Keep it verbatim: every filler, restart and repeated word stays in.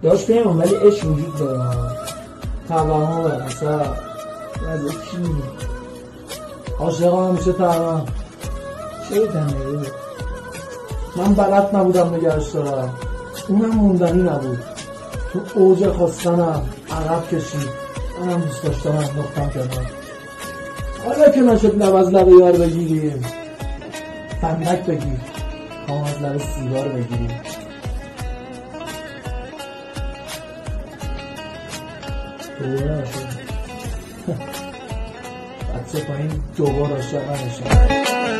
داشت پیمان ولی عشق وجود داره، توهم مثلا از کی عاشق هم میشه توهم چه تنهیه. من بلد نبودم نگرش دارم، اونم موندنی نبود، تو اوج خواستنم عقب کشید، منم دوست داشتم انداختم کنار. حالا که نشد لب از لب یار بگیریم، فندک بگیر کام از لب سیگار بگیریم. دوباره عاشق بچه پایین دوباره عاشق نمیشم.